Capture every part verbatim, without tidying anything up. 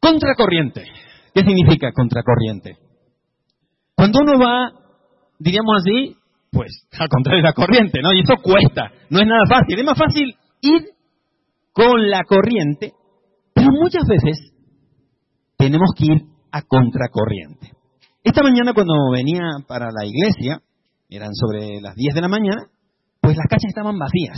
Contracorriente. ¿Qué significa contracorriente? Cuando uno va, diríamos así, pues al contrario de la corriente, ¿no? Y eso cuesta, no es nada fácil. Es más fácil ir con la corriente, pero muchas veces tenemos que ir a contracorriente. Esta mañana cuando venía para la iglesia, eran sobre las diez de la mañana, pues las calles estaban vacías.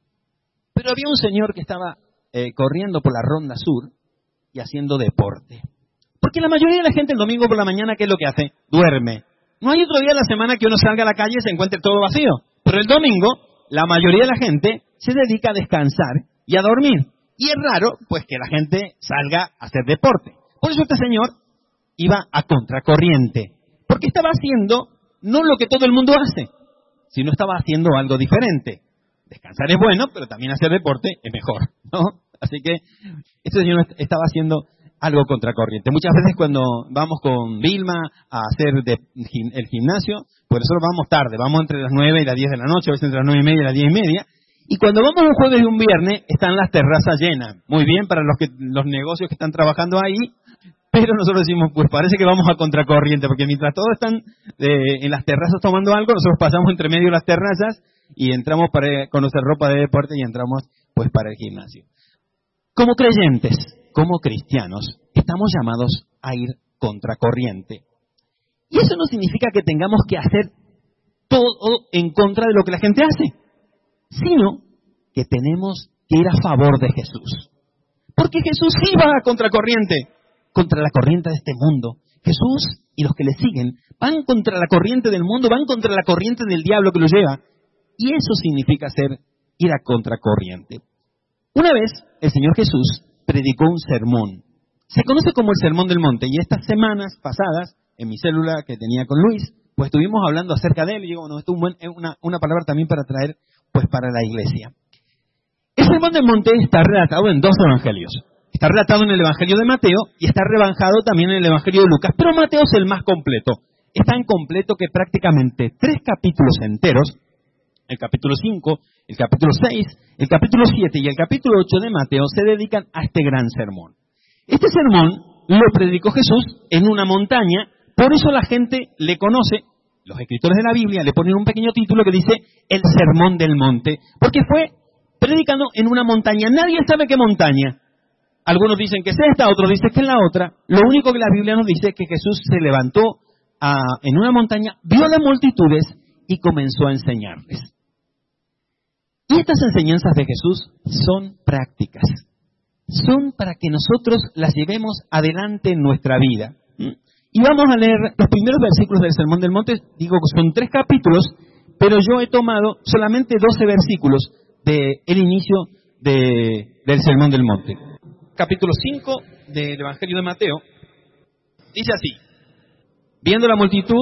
Pero había un señor que estaba eh, corriendo por la Ronda Sur y haciendo deporte. Porque la mayoría de la gente el domingo por la mañana, ¿qué es lo que hace? Duerme. No hay otro día de la semana que uno salga a la calle y se encuentre todo vacío. Pero el domingo, la mayoría de la gente se dedica a descansar y a dormir. Y es raro, pues, que la gente salga a hacer deporte. Por eso este señor iba a contracorriente. Porque estaba haciendo no lo que todo el mundo hace, sino estaba haciendo algo diferente. Descansar es bueno, pero también hacer deporte es mejor, ¿no? Así que este señor estaba haciendo algo contracorriente. Muchas veces cuando vamos con Vilma a hacer de, el gimnasio, pues nosotros vamos tarde, vamos entre las nueve y las diez de la noche, a veces entre las nueve y media y las diez y media, y cuando vamos un jueves y un viernes, están las terrazas llenas. Muy bien para los que los negocios que están trabajando ahí, pero nosotros decimos, pues parece que vamos a contracorriente, porque mientras todos están eh, en las terrazas tomando algo, nosotros pasamos entre medio de las terrazas y entramos para conocer ropa de deporte y entramos pues para el gimnasio. Como creyentes, como cristianos, estamos llamados a ir contracorriente. Y eso no significa que tengamos que hacer todo en contra de lo que la gente hace, sino que tenemos que ir a favor de Jesús. Porque Jesús iba a contracorriente, contra la corriente de este mundo. Jesús y los que le siguen van contra la corriente del mundo, van contra la corriente del diablo que los lleva. Y eso significa ser, ir a contracorriente. Una vez, el Señor Jesús predicó un sermón. Se conoce como el Sermón del Monte. Y estas semanas pasadas, en mi célula que tenía con Luis, pues estuvimos hablando acerca de él. Y digo, bueno, esto es un buen, una, una palabra también para traer, pues para la iglesia. El Sermón del Monte está relatado en dos evangelios. Está relatado en el Evangelio de Mateo y está rebajado también en el Evangelio de Lucas. Pero Mateo es el más completo. Es tan completo que prácticamente tres capítulos enteros, el capítulo cinco, el capítulo seis, el capítulo siete y el capítulo ocho de Mateo se dedican a este gran sermón. Este sermón lo predicó Jesús en una montaña, por eso la gente le conoce, los escritores de la Biblia le ponen un pequeño título que dice el Sermón del Monte, porque fue predicando en una montaña. Nadie sabe qué montaña. Algunos dicen que es esta, otros dicen que es la otra. Lo único que la Biblia nos dice es que Jesús se levantó a, en una montaña, vio a las multitudes y comenzó a enseñarles. Y estas enseñanzas de Jesús son prácticas. Son para que nosotros las llevemos adelante en nuestra vida. Y vamos a leer los primeros versículos del Sermón del Monte. Digo que son tres capítulos, pero yo he tomado solamente doce versículos del inicio de, del Sermón del Monte. Capítulo cinco del Evangelio de Mateo dice así: viendo la multitud,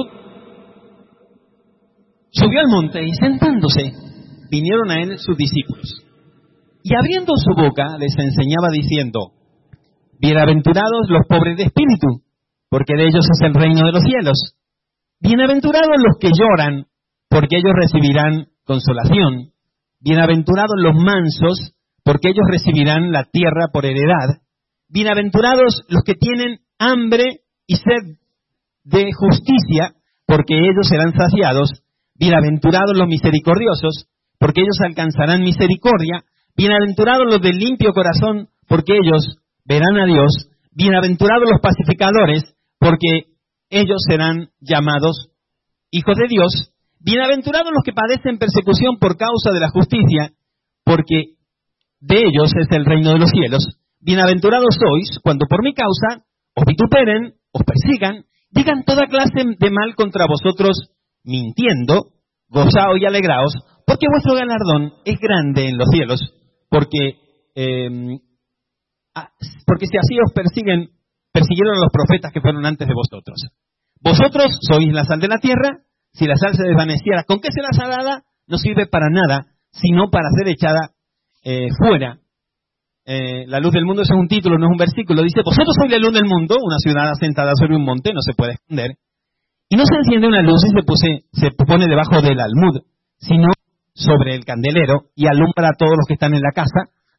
subió al monte y sentándose, vinieron a él sus discípulos. Y abriendo su boca les enseñaba diciendo: bienaventurados los pobres de espíritu, porque de ellos es el reino de los cielos. Bienaventurados los que lloran, porque ellos recibirán consolación. Bienaventurados los mansos, porque ellos recibirán la tierra por heredad. Bienaventurados los que tienen hambre y sed de justicia, porque ellos serán saciados. Bienaventurados los misericordiosos, porque ellos alcanzarán misericordia. Bienaventurados los de limpio corazón, porque ellos verán a Dios. Bienaventurados los pacificadores, porque ellos serán llamados hijos de Dios. Bienaventurados los que padecen persecución por causa de la justicia, porque de ellos es el reino de los cielos. Bienaventurados sois cuando por mi causa os vituperen, os persigan, digan toda clase de mal contra vosotros, mintiendo. Gozaos y alegraos, porque vuestro galardón es grande en los cielos. Porque, eh, porque si así os persiguen, persiguieron a los profetas que fueron antes de vosotros. Vosotros sois la sal de la tierra. Si la sal se desvaneciera, ¿con qué será salada? No sirve para nada, sino para ser echada eh, fuera. Eh, la luz del mundo, ese es un título, no es un versículo. Dice: vosotros sois la luz del mundo, una ciudad asentada sobre un monte, no se puede esconder. Y no se enciende una luz y se, puse, se pone debajo del almud, sino sobre el candelero y alumbra a todos los que están en la casa.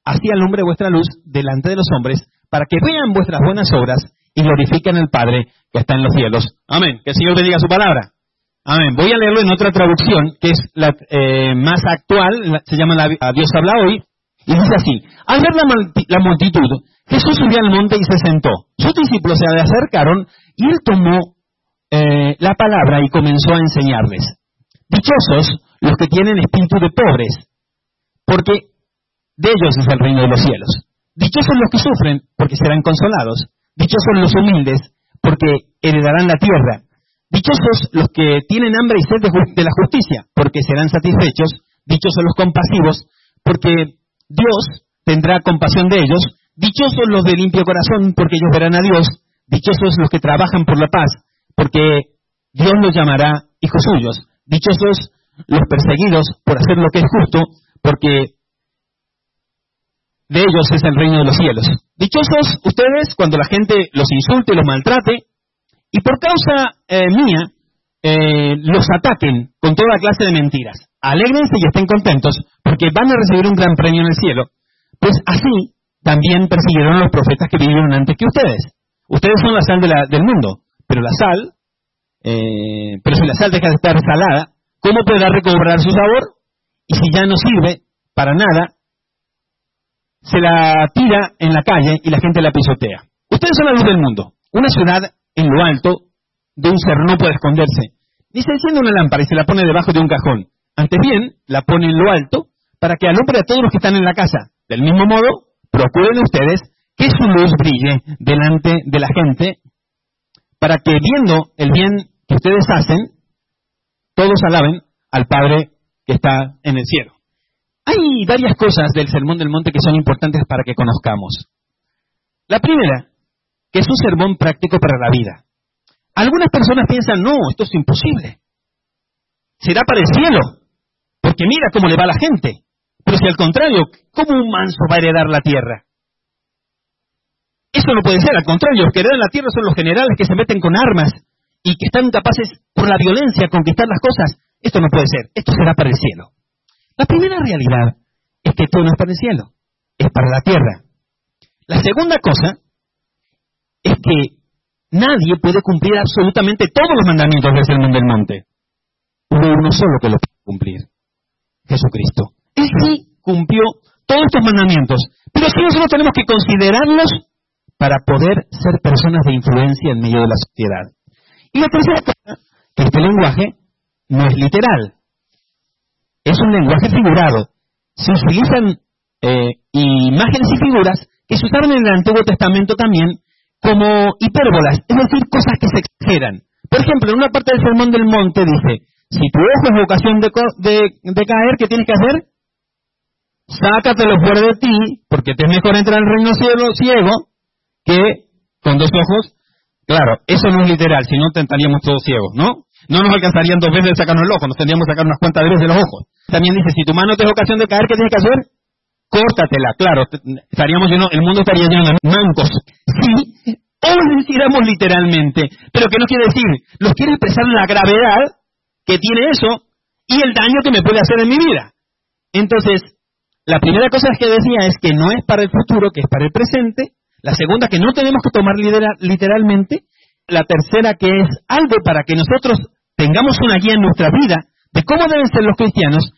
así alumbre vuestra luz delante de los hombres, para que vean vuestras buenas obras y glorifiquen al Padre que está en los cielos. Amén. Que el Señor bendiga su palabra. Amén. Voy a leerlo en otra traducción, que es la eh, más actual, la, se llama la, la Dios habla hoy, y dice así: al ver la, la multitud, Jesús subió al monte y se sentó. Sus discípulos se le acercaron y él tomó eh, la palabra y comenzó a enseñarles. Dichosos los que tienen espíritu de pobres, porque de ellos es el reino de los cielos. Dichosos los que sufren, porque serán consolados. Dichosos los humildes, porque heredarán la tierra. Dichosos los que tienen hambre y sed de, ju- de la justicia, porque serán satisfechos. Dichosos los compasivos, porque Dios tendrá compasión de ellos. Dichosos los de limpio corazón, porque ellos verán a Dios. Dichosos los que trabajan por la paz, porque Dios los llamará hijos suyos. Dichosos los perseguidos por hacer lo que es justo, porque de ellos es el reino de los cielos. Dichosos ustedes cuando la gente los insulte y los maltrate, y por causa eh, mía eh, los ataquen con toda clase de mentiras. Alégrense y estén contentos, porque van a recibir un gran premio en el cielo. Pues así también persiguieron a los profetas que vivieron antes que ustedes. Ustedes son la sal de la, del mundo, pero la sal, eh, pero si la sal deja de estar salada, ¿cómo podrá recobrar su sabor? Y si ya no sirve para nada, se la tira en la calle y la gente la pisotea. Ustedes son la luz del mundo. Una ciudad en lo alto de un cerro no puede esconderse. Ni se enciende una lámpara y se la pone debajo de un cajón. Antes bien, la pone en lo alto para que alumbre a todos los que están en la casa. Del mismo modo, procuren ustedes que su luz brille delante de la gente, para que viendo el bien que ustedes hacen, todos alaben al Padre que está en el cielo. Hay varias cosas del Sermón del Monte que son importantes para que conozcamos. La primera, que es un sermón práctico para la vida. Algunas personas piensan, no, esto es imposible. Será para el cielo, porque mira cómo le va a la gente. Pero si al contrario, ¿cómo un manso va a heredar la tierra? Eso no puede ser, al contrario, los que heredan la tierra son los generales que se meten con armas y que están capaces por la violencia a conquistar las cosas. Esto no puede ser, esto será para el cielo. La primera realidad es que esto no es para el cielo, es para la tierra. La segunda cosa es que nadie puede cumplir absolutamente todos los mandamientos del Sermón del Monte. Hubo uno solo que lo puede cumplir, Jesucristo. Él sí cumplió todos estos mandamientos, pero sí nosotros tenemos que considerarlos para poder ser personas de influencia en medio de la sociedad. Y la tercera cosa, que este lenguaje no es literal, es un lenguaje figurado. Se utilizan eh, imágenes y figuras que se usaron en el Antiguo Testamento también como hipérbolas, es decir, cosas que se exageran. Por ejemplo, en una parte del Sermón del Monte dice, si tu ojo es ocasión de, de, de caer, ¿qué tienes que hacer? Sácatelo fuera de ti, porque te es mejor entrar al reino cielo ciego que con dos ojos. Claro, eso no es literal, si no estaríamos todos ciegos, ¿no? No nos alcanzarían dos veces de sacarnos el ojo, nos tendríamos que sacar unas cuantas veces de los ojos. También dice, si tu mano te es ocasión de caer, ¿qué tienes que hacer? Córtatela, claro, estaríamos llenos, el mundo estaría lleno de mancos. Sí, o lo hiciéramos literalmente, pero ¿qué nos quiere decir? Nos quiere expresar la gravedad que tiene eso y el daño que me puede hacer en mi vida. Entonces, la primera cosa que decía es que no es para el futuro, que es para el presente. La segunda, que no tenemos que tomar literalmente. La tercera, que es algo para que nosotros tengamos una guía en nuestra vida de cómo deben ser los cristianos.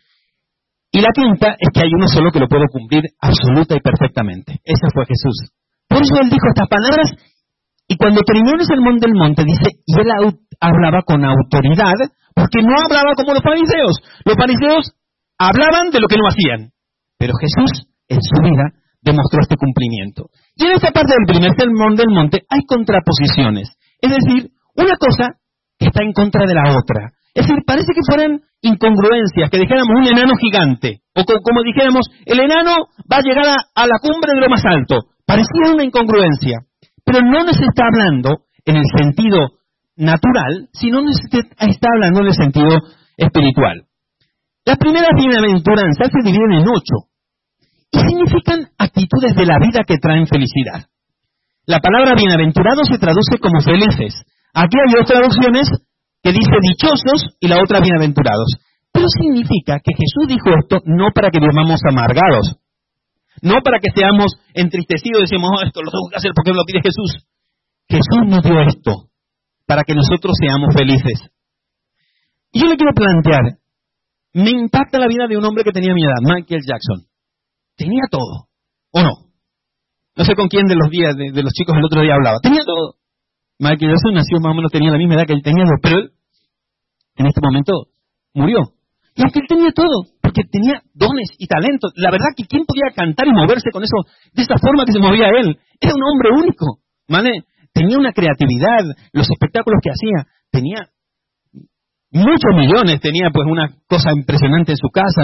Y la quinta es que hay uno solo que lo puede cumplir absoluta y perfectamente. Ese fue Jesús. Por eso él dijo estas palabras, y cuando terminó el Sermón del Monte, dice, y él hablaba con autoridad, porque no hablaba como los fariseos. Los fariseos hablaban de lo que no hacían. Pero Jesús, en su vida, demostró este cumplimiento. Y en esta parte del primer Sermón del Monte hay contraposiciones. Es decir, una cosa que está en contra de la otra. Es decir, parece que fueran incongruencias, que dijéramos un enano gigante, o co- como dijéramos, el enano va a llegar a, a la cumbre de lo más alto. Parecía una incongruencia, pero no nos está hablando en el sentido natural, sino nos está hablando en el sentido espiritual. Las primeras bienaventuranzas se dividen en ocho, y significan actitudes de la vida que traen felicidad. La palabra bienaventurado se traduce como felices. Aquí hay dos traducciones que dice dichosos y la otra bienaventurados. Pero significa que Jesús dijo esto no para que vivamos amargados, No para que seamos entristecidos y decimos, oh, esto lo tengo que hacer porque me lo pide Jesús. Jesús nos dio esto para que nosotros seamos felices. Y yo le quiero plantear, me impacta la vida de un hombre que tenía mi edad, Michael Jackson. Tenía todo, ¿o no? No sé con quién de los días, de, de los chicos el otro día hablaba. Tenía todo. Michael Jackson nació más o menos, tenía la misma edad que él tenía, pero él en este momento murió. Y aunque él tenía todo, porque tenía dones y talentos, la verdad que quién podía cantar y moverse con eso, de esa forma que se movía él. Era un hombre único, ¿vale? Tenía una creatividad, los espectáculos que hacía, tenía muchos millones, tenía pues una cosa impresionante en su casa,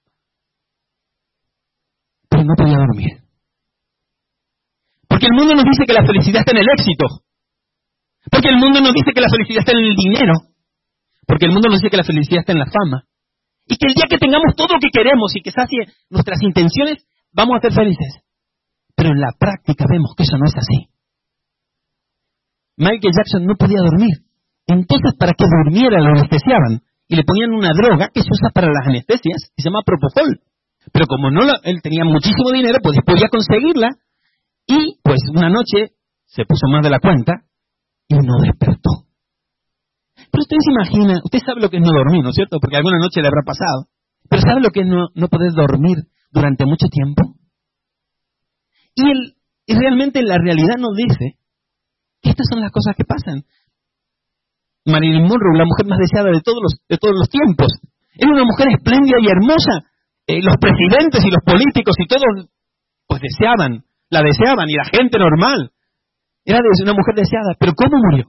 pero no podía dormir. Porque el mundo nos dice que la felicidad está en el éxito. Porque el mundo nos dice que la felicidad está en el dinero. Porque el mundo nos dice que la felicidad está en la fama. Y que el día que tengamos todo lo que queremos y que sacie nuestras intenciones, vamos a ser felices. Pero en la práctica vemos que eso no es así. Michael Jackson no podía dormir. Entonces, para que durmiera, lo anestesiaban. Y le ponían una droga que se usa para las anestesias, que se llama Propofol. Pero como no la, él tenía muchísimo dinero, pues podía conseguirla. Y pues una noche se puso más de la cuenta y no despertó. Pero usted se imagina, usted sabe lo que es no dormir, ¿no es cierto? Porque alguna noche le habrá pasado. Pero ¿sabe lo que es no, no poder dormir durante mucho tiempo? Y, el, y realmente la realidad nos dice que estas son las cosas que pasan. Marilyn Monroe, la mujer más deseada de todos los, de todos los tiempos. Era una mujer espléndida y hermosa. Eh, los presidentes y los políticos y todos pues deseaban, la deseaban, y la gente normal. Era una mujer deseada. ¿Pero cómo murió?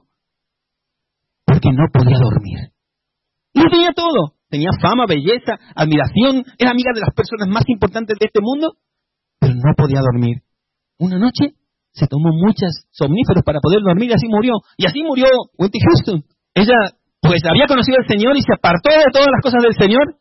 Porque no podía dormir. Y lo tenía todo. Tenía fama, belleza, admiración. Era amiga de las personas más importantes de este mundo. Pero no podía dormir. Una noche se tomó muchos somníferos para poder dormir y así murió. Y así murió Whitney Houston. Ella pues había conocido al Señor y se apartó de todas las cosas del Señor.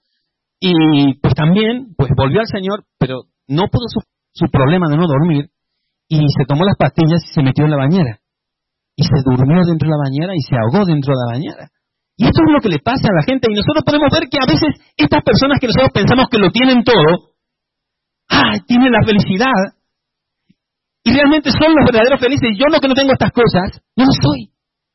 Y pues también pues volvió al Señor, pero no pudo su, su problema de no dormir. Y se tomó las pastillas y se metió en la bañera. Y se durmió dentro de la bañera y se ahogó dentro de la bañera. Y esto es lo que le pasa a la gente. Y nosotros podemos ver que a veces estas personas que nosotros pensamos que lo tienen todo, ¡ah! Tienen la felicidad. Y realmente son los verdaderos felices. Y yo lo que no tengo estas cosas, no lo soy.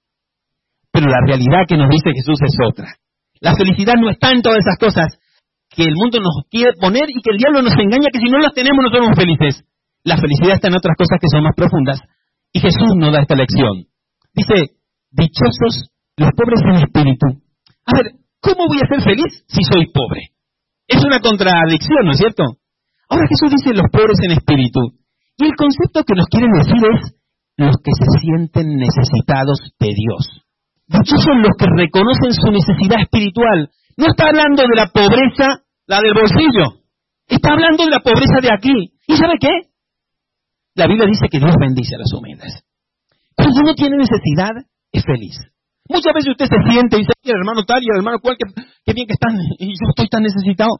Pero la realidad que nos dice Jesús es otra. La felicidad no está en todas esas cosas que el mundo nos quiere poner y que el diablo nos engaña que si no las tenemos no somos felices. La felicidad está en otras cosas que son más profundas. Y Jesús nos da esta lección. Dice, dichosos los pobres en espíritu. A ver, ¿cómo voy a ser feliz si soy pobre? Es una contradicción, ¿no es cierto? Ahora Jesús dice los pobres en espíritu. Y el concepto que nos quiere decir es los que se sienten necesitados de Dios. Dichosos los que reconocen su necesidad espiritual. No está hablando de la pobreza, la del bolsillo. Está hablando de la pobreza de aquí. ¿Y sabe qué? La Biblia dice que Dios bendice a los humildes. Cuando uno tiene necesidad, es feliz. Muchas veces usted se siente y dice, el hermano tal y el hermano cual, que, que bien que están, y yo estoy tan necesitado.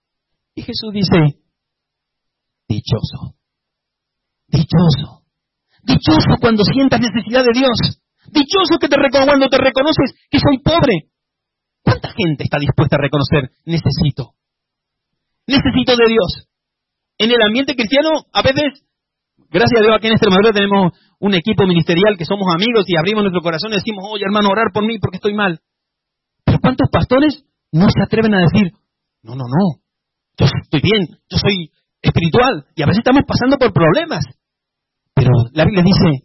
Y Jesús dice, dichoso, dichoso, dichoso cuando sientas necesidad de Dios. Dichoso que te reco- cuando te reconoces que soy pobre. ¿Cuánta gente está dispuesta a reconocer, necesito? Necesito de Dios. En el ambiente cristiano, a veces, gracias a Dios, aquí en Extremadura tenemos un equipo ministerial que somos amigos y abrimos nuestro corazón y decimos, oye hermano, orar por mí porque estoy mal. Pero ¿cuántos pastores no se atreven a decir, no, no, no, yo estoy bien, yo soy espiritual y a veces estamos pasando por problemas? Pero la Biblia dice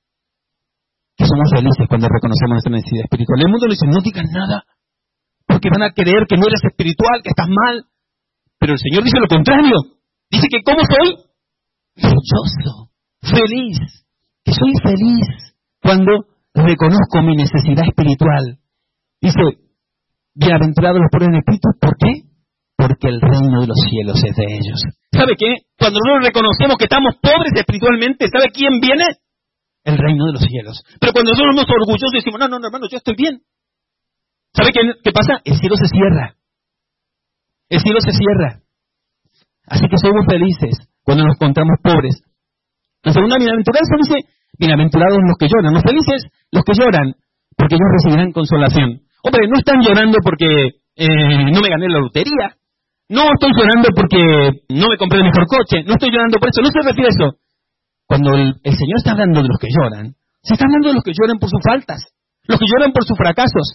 que somos felices cuando reconocemos nuestra necesidad espiritual. El mundo le dice, no digas nada porque van a creer que no eres espiritual, que estás mal. Pero el Señor dice lo contrario. Dice que ¿cómo soy? Dichoso, feliz, que soy feliz cuando reconozco mi necesidad espiritual. Dice, bienaventurados los pobres en espíritu, ¿por qué? Porque el reino de los cielos es de ellos. ¿Sabe qué? Cuando nosotros reconocemos que estamos pobres espiritualmente, ¿sabe quién viene? El reino de los cielos. Pero cuando nosotros somos orgullosos y decimos, no, no, no, hermano, yo estoy bien. ¿Sabe qué, qué pasa? El cielo se cierra. El cielo se cierra. Así que somos felices cuando nos encontramos pobres. La segunda bienaventuranza dice, bienaventurados los que lloran. Los felices, los que lloran, porque ellos recibirán consolación. Hombre, no están llorando porque eh, no me gané la lotería. no estoy llorando porque no me compré el mejor coche, no estoy llorando por eso, no se refiere a eso. Cuando el, el Señor está hablando de los que lloran, se está hablando de los que lloran por sus faltas, los que lloran por sus fracasos.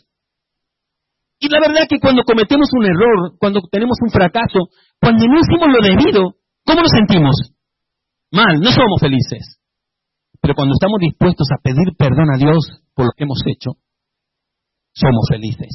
Y la verdad es que cuando cometemos un error, cuando tenemos un fracaso, cuando no hicimos lo debido, ¿cómo nos sentimos? Mal, no somos felices. Pero cuando estamos dispuestos a pedir perdón a Dios por lo que hemos hecho, somos felices.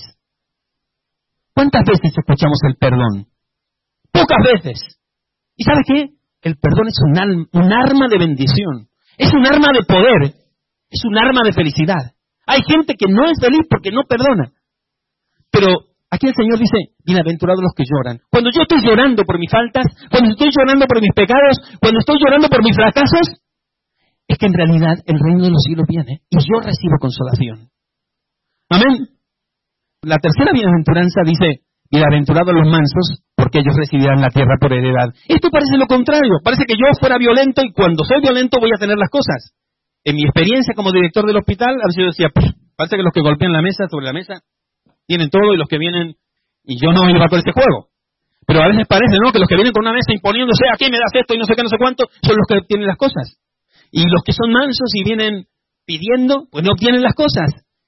¿Cuántas veces escuchamos el perdón? Pocas veces. ¿Y sabe qué? El perdón es un, al- un arma de bendición. Es un arma de poder. Es un arma de felicidad. Hay gente que no es feliz porque no perdona. Pero aquí el Señor dice, bienaventurados los que lloran. Cuando yo estoy llorando por mis faltas, cuando estoy llorando por mis pecados, cuando estoy llorando por mis fracasos, es que en realidad el reino de los cielos viene y yo recibo consolación. Amén. La tercera bienaventuranza dice, bienaventurados los mansos, porque ellos recibirán la tierra por heredad. Esto parece lo contrario. Parece que yo fuera violento y cuando soy violento voy a tener las cosas. En mi experiencia como director del hospital, a veces yo decía, parece que los que golpean la mesa sobre la mesa tienen todo y los que vienen, y yo no iba con este juego. Pero a veces parece, ¿no?, que los que vienen con una mesa imponiéndose, aquí me das esto y no sé qué, no sé cuánto, son los que tienen las cosas. Y los que son mansos y vienen pidiendo, pues no obtienen las cosas.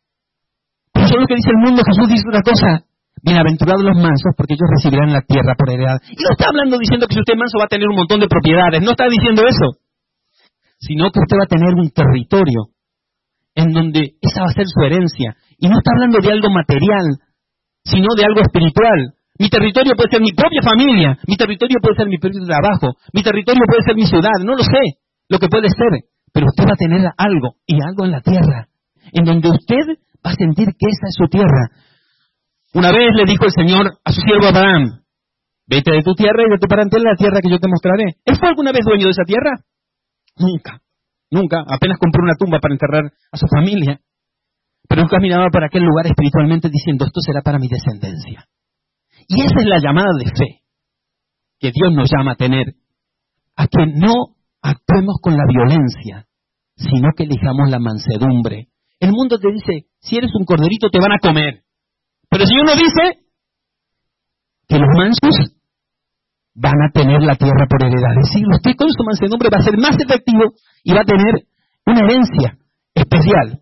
Pero eso es lo que dice el mundo. Jesús dice una cosa, bienaventurados los mansos, porque ellos recibirán la tierra por heredad. Y no está hablando diciendo que si usted es manso va a tener un montón de propiedades, no está diciendo eso. Sino que usted va a tener un territorio en donde esa va a ser su herencia. Y no está hablando de algo material, sino de algo espiritual. Mi territorio puede ser mi propia familia, mi territorio puede ser mi propio trabajo, mi territorio puede ser mi ciudad, no lo sé lo que puede ser, pero usted va a tener algo, y algo en la tierra, en donde usted va a sentir que esa es su tierra. Una vez le dijo el Señor a su siervo Abraham, vete de tu tierra y de tu parentela a la tierra que yo te mostraré. ¿Él fue alguna vez dueño de esa tierra? Nunca, nunca, apenas compró una tumba para enterrar a su familia. Pero él caminaba para aquel lugar espiritualmente diciendo, esto será para mi descendencia. Y esa es la llamada de fe que Dios nos llama a tener, a que no actuemos con la violencia, sino que elijamos la mansedumbre. El mundo te dice, si eres un corderito te van a comer. Pero el Señor nos dice que los mansos van a tener la tierra por heredad. Es decir, usted con su mansedumbre va a ser más efectivo y va a tener una herencia especial.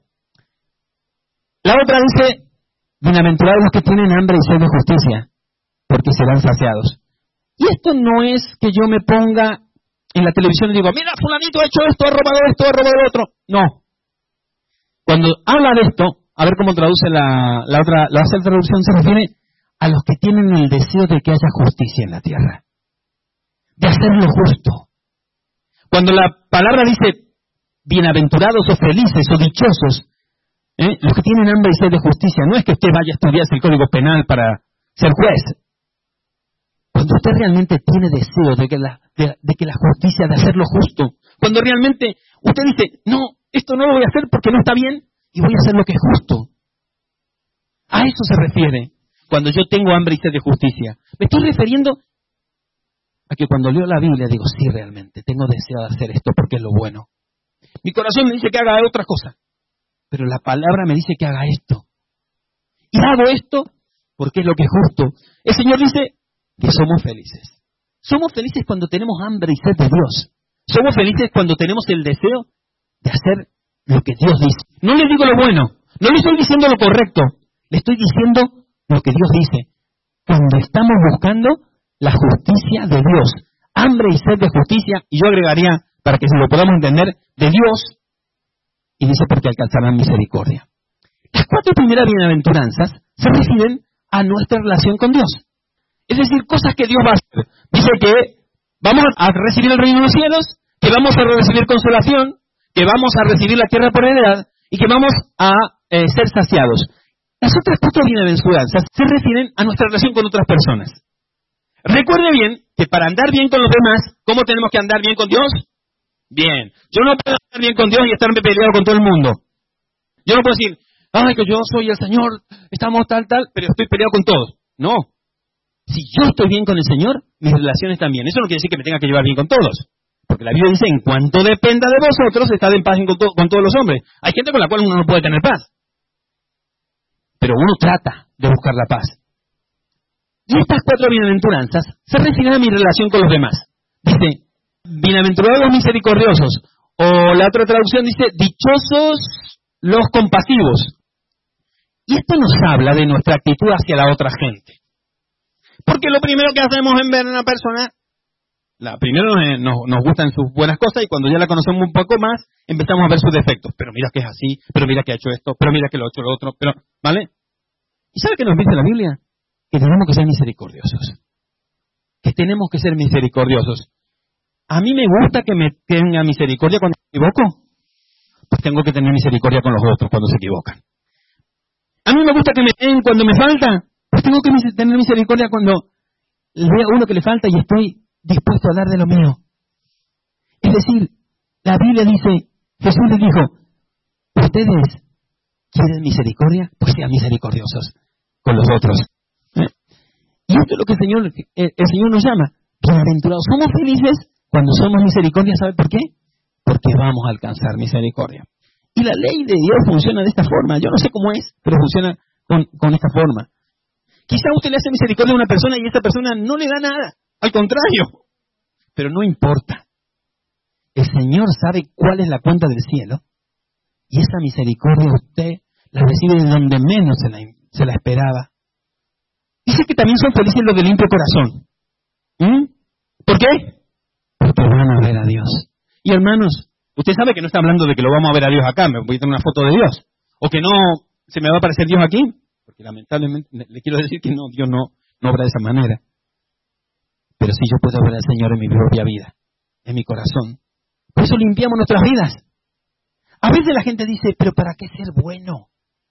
La otra dice, bienaventurados los que tienen hambre y sed de justicia, porque serán saciados. Y esto no es que yo me ponga en la televisión y digo, mira, fulanito ha hecho esto, ha robado esto, ha robado lo otro. No. Cuando habla de esto, a ver cómo traduce la, la otra, la otra traducción, se refiere a los que tienen el deseo de que haya justicia en la tierra, de hacer lo justo. Cuando la palabra dice bienaventurados o felices o dichosos, ¿eh? Los que tienen hambre y sed de justicia, no es que usted vaya a estudiar el Código Penal para ser juez. Cuando usted realmente tiene deseo de que la, de, de que la justicia, de hacer lo justo, cuando realmente usted dice, no, esto no lo voy a hacer porque no está bien y voy a hacer lo que es justo. A eso se refiere cuando yo tengo hambre y sed de justicia. Me estoy refiriendo a que cuando leo la Biblia digo, sí, realmente tengo deseo de hacer esto porque es lo bueno. Mi corazón me dice que haga otra cosa, pero la palabra me dice que haga esto. Y hago esto porque es lo que es justo. El Señor dice que somos felices. Somos felices cuando tenemos hambre y sed de Dios. Somos felices cuando tenemos el deseo de hacer lo que Dios dice. No le digo lo bueno, no le estoy diciendo lo correcto, le estoy diciendo lo que Dios dice. Cuando estamos buscando la justicia de Dios, hambre y sed de justicia, y yo agregaría, para que se lo podamos entender, de Dios, y dice porque alcanzarán misericordia. Las cuatro primeras bienaventuranzas se refieren a nuestra relación con Dios. Es decir, cosas que Dios va a hacer. Dice que vamos a recibir el reino de los cielos, que vamos a recibir consolación, que vamos a recibir la tierra por heredad y que vamos a eh, ser saciados. Las otras cuatro bienaventuranzas se refieren a nuestra relación con otras personas. Recuerde bien que para andar bien con los demás, ¿cómo tenemos que andar bien con Dios? Bien. Yo no puedo andar bien con Dios y estarme peleado con todo el mundo. Yo no puedo decir, ay, que yo soy el Señor, estamos tal, tal, pero estoy peleado con todos. No. Si yo estoy bien con el Señor, mis relaciones también. Eso no quiere decir que me tenga que llevar bien con todos. Porque la Biblia dice, en cuanto dependa de vosotros, estad en paz con, to- con todos los hombres. Hay gente con la cual uno no puede tener paz. Pero uno trata de buscar la paz. Y estas cuatro bienaventuranzas se refieren a mi relación con los demás. Dice, bienaventurados los misericordiosos. O la otra traducción dice, dichosos los compasivos. Y esto nos habla de nuestra actitud hacia la otra gente. Porque lo primero que hacemos en ver a una persona, la primero nos, nos, nos gustan sus buenas cosas y cuando ya la conocemos un poco más, empezamos a ver sus defectos. Pero mira que es así, pero mira que ha hecho esto, pero mira que lo ha hecho lo otro, pero, ¿vale? ¿Y sabe qué nos dice la Biblia? Que tenemos que ser misericordiosos. Que tenemos que ser misericordiosos. A mí me gusta que me tenga misericordia cuando me equivoco. Pues tengo que tener misericordia con los otros cuando se equivocan. A mí me gusta que me den cuando me falta. Pues tengo que tener misericordia cuando veo a uno que le falta y estoy dispuesto a dar de lo mío. Es decir, la Biblia dice, Jesús les dijo, ¿ustedes quieren misericordia? Pues sean misericordiosos con los otros. ¿Eh? Y esto es lo que el Señor, el, el Señor nos llama. Bienaventurados. Somos felices cuando somos misericordia. ¿Sabe por qué? Porque vamos a alcanzar misericordia. Y la ley de Dios funciona de esta forma. Yo no sé cómo es, pero funciona con, con esta forma. Quizá usted le hace misericordia a una persona y esta persona no le da nada. Al contrario. Pero no importa. El Señor sabe cuál es la cuenta del cielo. Y esa misericordia usted la recibe de donde menos se la, se la esperaba. Dice que también son felices los de limpio corazón. ¿Mm? ¿Por qué? Porque van a ver a Dios. Y hermanos, usted sabe que no está hablando de que lo vamos a ver a Dios acá, me voy a tener una foto de Dios. O que no se me va a aparecer Dios aquí. Porque lamentablemente le quiero decir que no, Dios no, no obra de esa manera. Pero sí yo puedo ver al Señor en mi propia vida, en mi corazón. Por eso limpiamos nuestras vidas. A veces la gente dice, pero ¿para qué ser bueno?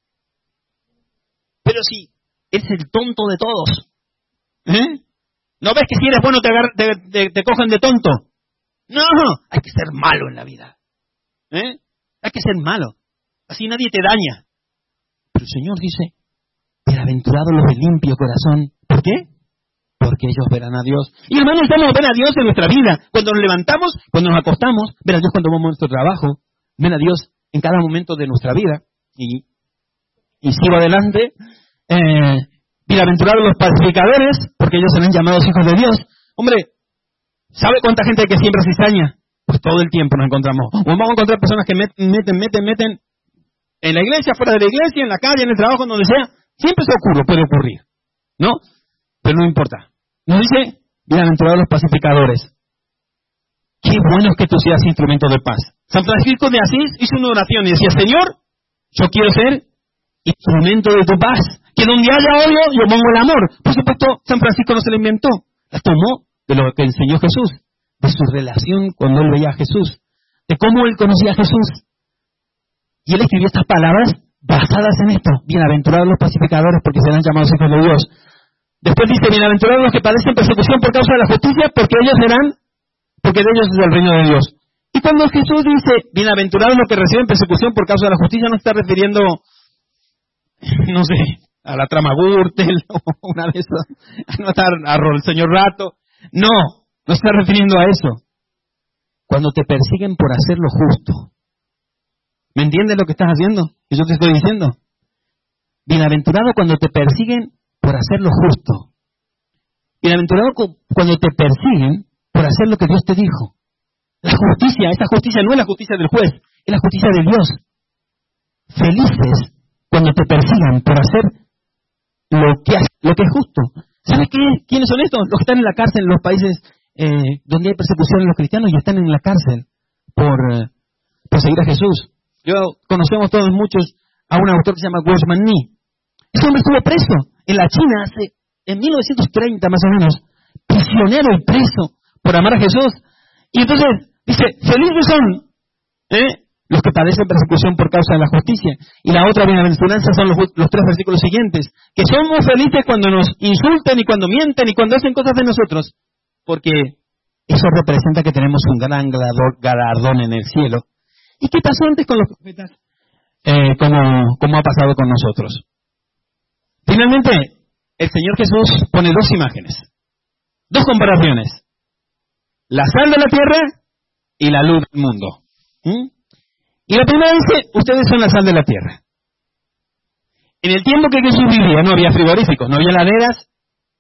Pero si es el tonto de todos. ¿Eh? ¿No ves que si eres bueno te, agar- te, te, te cogen de tonto? No, hay que ser malo en la vida. ¿Eh? Hay que ser malo. Así nadie te daña. Pero el Señor dice, bienaventurados los de limpio corazón. ¿Por qué? Porque ellos verán a Dios. Y hermanos, estamos a ver a Dios en nuestra vida. Cuando nos levantamos, cuando nos acostamos, ver a Dios cuando vamos a nuestro trabajo, ver a Dios en cada momento de nuestra vida. Y, y sigo adelante. Eh, bienaventurados los pacificadores, porque ellos serán llamados hijos de Dios. Hombre, ¿sabe cuánta gente hay que siembra cizaña? Pues todo el tiempo nos encontramos. O vamos a encontrar personas que meten, meten, meten, meten en la iglesia, fuera de la iglesia, en la calle, en el trabajo, donde sea. Siempre se ocurre, puede ocurrir. ¿No? Pero no importa. Nos dice, bienaventurados los pacificadores. Qué bueno es que tú seas instrumento de paz. San Francisco de Asís hizo una oración y decía, Señor, yo quiero ser instrumento de tu paz. Que donde haya odio, yo pongo el amor. Por supuesto, San Francisco no se lo inventó. La tomó de lo que enseñó Jesús, de su relación cuando él veía a Jesús, de cómo él conocía a Jesús. Y él escribió estas palabras basadas en esto. Bienaventurados los pacificadores, porque serán llamados hijos de Dios. Después dice, bienaventurados los que padecen persecución por causa de la justicia, porque ellos serán, porque de ellos es el reino de Dios. Y cuando Jesús dice, bienaventurados los que reciben persecución por causa de la justicia, no está refiriendo, no sé, a la trama Gürtel, o una de esas, no está al señor Rato. No, no está refiriendo a eso. Cuando te persiguen por hacer lo justo. ¿Me entiendes lo que estás haciendo? Que yo te estoy diciendo. Bienaventurado cuando te persiguen por hacer lo justo. Bienaventurado cuando te persiguen por hacer lo que Dios te dijo. La justicia, esa justicia no es la justicia del juez, es la justicia de Dios. Felices cuando te persigan por hacer lo que, lo que es justo. ¿Sabes qué? ¿Quiénes son estos? Los que están en la cárcel en los países eh, donde hay persecución en los cristianos y están en la cárcel por, eh, por seguir a Jesús. Yo conocemos todos muchos a un autor que se llama Watchman Nee. Ese hombre estuvo preso en la China hace, en mil novecientos treinta más o menos, prisionero y preso por amar a Jesús. Y entonces dice, felices son ¿eh? los que padecen persecución por causa de la justicia. Y la otra bienaventuranza son los, los tres versículos siguientes, que somos felices cuando nos insulten y cuando mienten y cuando hacen cosas de nosotros, porque eso representa que tenemos un gran galardón en el cielo. ¿Y qué pasó antes con los profetas? Eh, como, como ha pasado con nosotros. Finalmente, el Señor Jesús pone dos imágenes, dos comparaciones. La sal de la tierra y la luz del mundo. ¿Mm? Y la primera dice, ustedes son la sal de la tierra. En el tiempo que Jesús vivía no había frigoríficos, no había heladeras,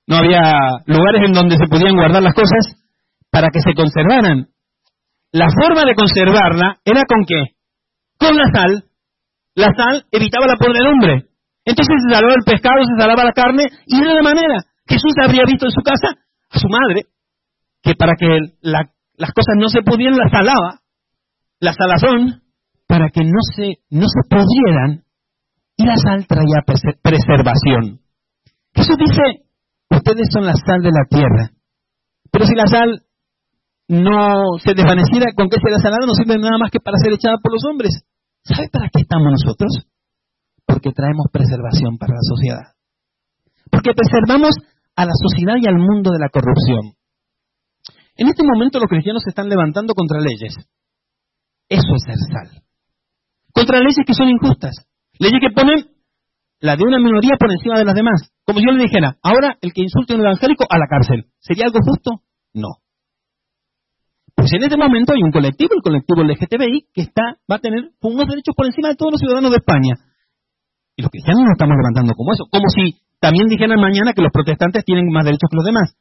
no había lugares en donde se podían guardar las cosas para que se conservaran. La forma de conservarla era ¿con qué? Con la sal. La sal evitaba la podredumbre. Entonces se salvaba el pescado, se salvaba la carne, y de la manera. Jesús habría visto en su casa a su madre, que para que la, las cosas no se pudieran, la salaba, la salazón, para que no se, no se pudrieran, y la sal traía preservación. Jesús dice, ustedes son la sal de la tierra, pero si la sal no se desvaneciera, ¿con qué será salada? No sirve nada más que para ser echada por los hombres. ¿Sabe para qué estamos nosotros? Porque traemos preservación para la sociedad. Porque preservamos a la sociedad y al mundo de la corrupción. En este momento los cristianos se están levantando contra leyes. Eso es ser sal. Contra leyes que son injustas. Leyes que ponen la de una minoría por encima de las demás. Como si yo le dijera, ahora el que insulte a un evangélico a la cárcel. ¿Sería algo justo? No. Pues en este momento hay un colectivo, el colectivo L G T B I, que está, va a tener unos derechos por encima de todos los ciudadanos de España. Y los cristianos nos estamos levantando como eso. Como si también dijeran mañana que los protestantes tienen más derechos que los demás.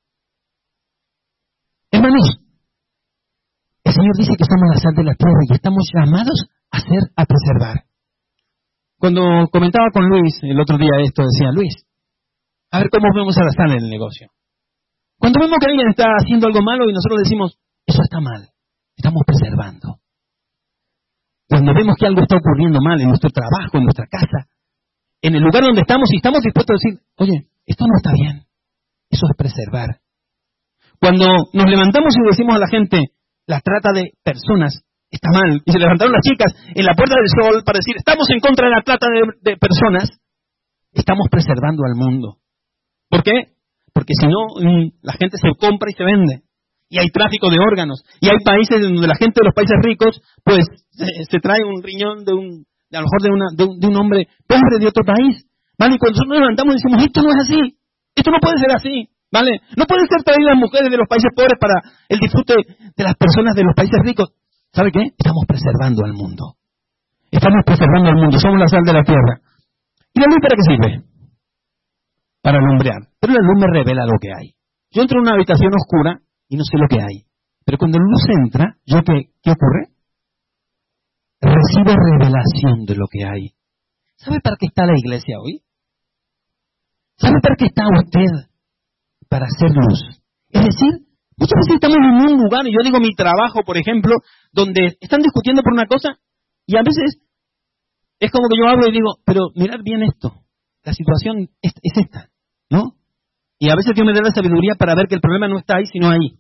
Hermanos, el Señor dice que somos la sal de la tierra y estamos llamados a ser, a preservar. Cuando comentaba con Luis el otro día esto, decía, Luis, a ver cómo vemos a la sal en el negocio. Cuando vemos que alguien está haciendo algo malo y nosotros decimos, eso está mal, estamos preservando. Cuando vemos que algo está ocurriendo mal en nuestro trabajo, en nuestra casa, en el lugar donde estamos y estamos dispuestos a decir, oye, esto no está bien, eso es preservar. Cuando nos levantamos y decimos a la gente, la trata de personas está mal, y se levantaron las chicas en la Puerta del Sol para decir, estamos en contra de la trata de, de personas, estamos preservando al mundo. ¿Por qué? Porque si no, la gente se compra y se vende. Y hay tráfico de órganos. Y hay países donde la gente de los países ricos, pues, se, se trae un riñón de un, de a lo mejor de, una, de, un, de un hombre pobre de otro país. ¿Vale? Y cuando nosotros nos levantamos y decimos, esto no es así. Esto no puede ser así. ¿Vale? No pueden ser traídas las mujeres de los países pobres para el disfrute de las personas de los países ricos. ¿Sabe qué? Estamos preservando al mundo. Estamos preservando al mundo. Somos la sal de la tierra. ¿Y la luz para qué sirve? Para alumbrar. Pero la luz me revela lo que hay. Yo entro en una habitación oscura y no sé lo que hay. Pero cuando la luz entra, ¿yo qué, qué ocurre? Recibo revelación de lo que hay. ¿Sabe para qué está la iglesia hoy? ¿Sabe para qué está usted? Para hacer luz. Es decir, muchas veces estamos en un lugar, y yo digo mi trabajo, por ejemplo, donde están discutiendo por una cosa, y a veces es como que yo hablo y digo, pero mirad bien esto, la situación es, es esta, ¿no? Y a veces Dios me da la sabiduría para ver que el problema no está ahí, sino ahí.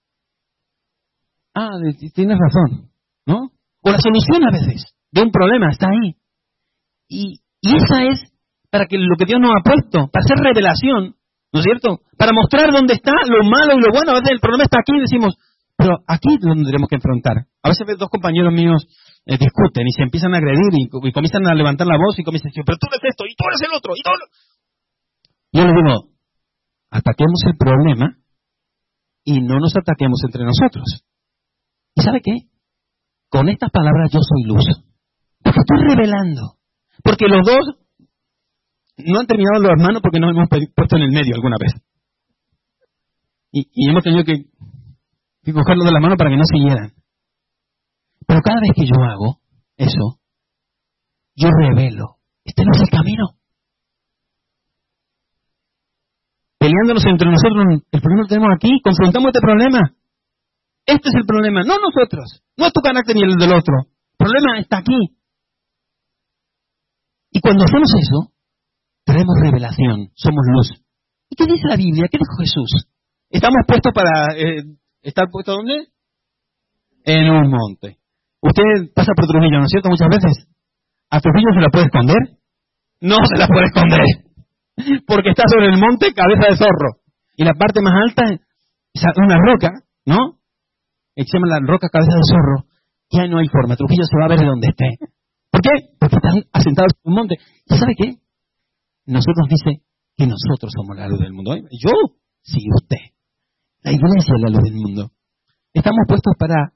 Ah, tienes razón, ¿no? O la solución a veces de un problema está ahí. Y, y esa es para que lo que Dios nos ha puesto, para hacer revelación, ¿no es cierto? Para mostrar dónde está lo malo y lo bueno. A veces el problema está aquí y decimos, pero aquí es donde tenemos que enfrentar. A veces dos compañeros míos eh, discuten y se empiezan a agredir y, y comienzan a levantar la voz y comienzan a decir, pero tú eres esto y tú eres el otro y todo. Yo les digo, ataquemos el problema y no nos ataquemos entre nosotros. ¿Y sabe qué? Con estas palabras yo soy luz. Porque estoy revelando. Porque los dos no han terminado los hermanos porque nos hemos puesto en el medio alguna vez. Y, y hemos tenido que, que cogerlos de la mano para que no siguieran. Pero cada vez que yo hago eso, yo revelo. Este no es el camino. Peleándonos entre nosotros, el problema lo tenemos aquí, confrontamos este problema. Este es el problema, no nosotros. No es tu carácter ni el del otro. El problema está aquí. Y cuando hacemos eso, traemos revelación, somos luz. ¿Y qué dice la Biblia? ¿Qué dijo Jesús? Estamos puestos para... Eh, ¿Estar puestos dónde? En un monte. Usted pasa por Trujillo, ¿no es cierto? Muchas veces. ¿A Trujillo se la puede esconder? No se la puede esconder. Porque está sobre el monte cabeza de zorro. Y la parte más alta es una roca, ¿no? Se llama la roca cabeza de zorro. Y ahí no hay forma. Trujillo se va a ver de donde esté. ¿Por qué? Porque están asentados en un monte. ¿Y sabe qué? Nosotros dice que nosotros somos la luz del mundo. Yo, sí, usted. La iglesia es la luz del mundo. Estamos puestos para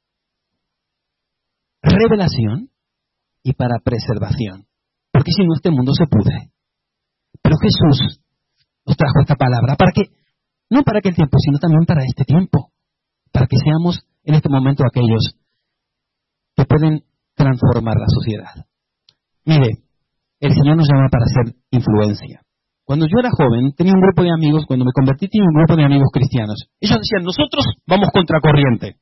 revelación y para preservación. Porque si no, este mundo se pudre. Pero Jesús nos trajo esta palabra, para que, no para aquel tiempo, sino también para este tiempo, para que seamos en este momento aquellos que pueden transformar la sociedad. Mire, el Señor nos llama para hacer influencia. Cuando yo era joven, tenía un grupo de amigos, cuando me convertí tenía un grupo de amigos cristianos. Ellos decían, nosotros vamos contracorriente.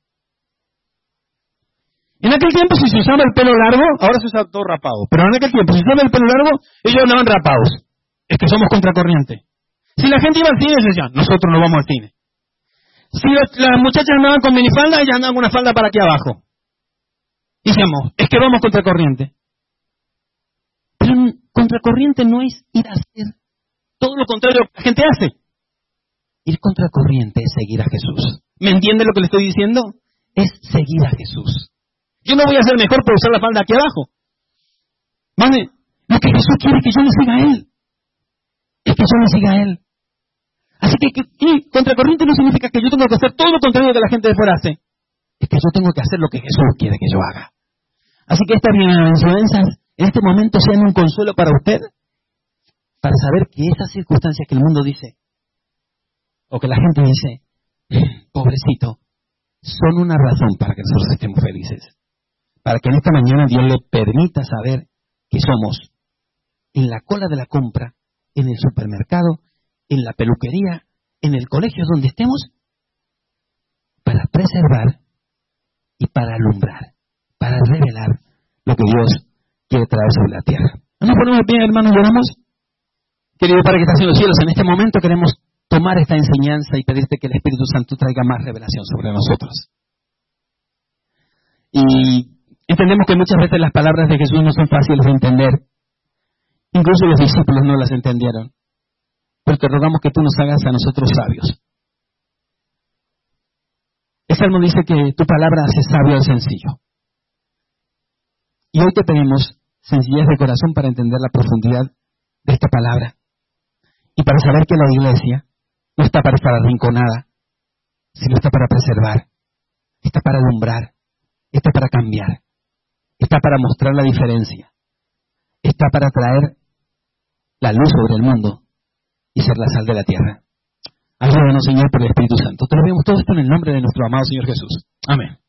En aquel tiempo, si se usaba el pelo largo, ahora se usa todo rapado, pero en aquel tiempo, si se usaba el pelo largo, ellos andaban rapados. Es que somos contracorriente. Si la gente iba al cine, decían, nosotros no vamos al cine. Si las, las muchachas andaban con minifalda, ellas andaban con una falda para aquí abajo. Y decíamos, es que vamos contracorriente. Pero contracorriente no es ir a hacer todo lo contrario que la gente hace. Ir contracorriente es seguir a Jesús. ¿Me entiende lo que le estoy diciendo? Es seguir a Jesús. Yo no voy a ser mejor por usar la falda aquí abajo. ¿Vale? Lo que Jesús quiere es que yo le siga a Él. Es que yo le siga a Él. Así que, que, que contracorriente no significa que yo tengo que hacer todo lo contrario que la gente de fuera hace. Es que yo tengo que hacer lo que Jesús quiere que yo haga. Así que estas bienaventuranzas en este momento sean un consuelo para usted, para saber que esas circunstancias que el mundo dice, o que la gente dice, pobrecito, son una razón para que nosotros estemos felices. Para que en esta mañana Dios le permita saber que somos en la cola de la compra, en el supermercado, en la peluquería, en el colegio donde estemos, para preservar y para alumbrar, para revelar lo que Dios quiere traer sobre la tierra. ¿No nos ponemos bien, hermanos, y oramos? Querido Padre que estás en los cielos, en este momento queremos tomar esta enseñanza y pedirte que el Espíritu Santo traiga más revelación sobre nosotros. Y entendemos que muchas veces las palabras de Jesús no son fáciles de entender. Incluso los discípulos no las entendieron. Pero te rogamos que tú nos hagas a nosotros sabios. El Salmo dice que tu palabra hace sabio al sencillo. Y hoy te pedimos sencillez de corazón para entender la profundidad de esta palabra. Y para saber que la iglesia no está para estar arrinconada, sino está para preservar, está para alumbrar, está para cambiar, está para mostrar la diferencia, está para traer la luz sobre el mundo y ser la sal de la tierra. Ayúdanos, Señor, por el Espíritu Santo. Te lo pedimos todo esto en el nombre de nuestro amado Señor Jesús. Amén.